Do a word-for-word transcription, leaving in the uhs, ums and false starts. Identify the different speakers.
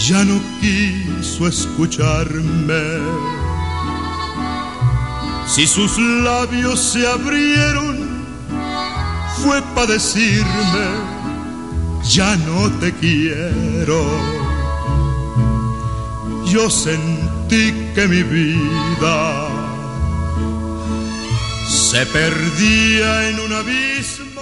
Speaker 1: ya no quiso escucharme. Si sus labios se abrieron, fue para decirme, ya no te quiero. Yo sentí que mi vida se perdía en un abismo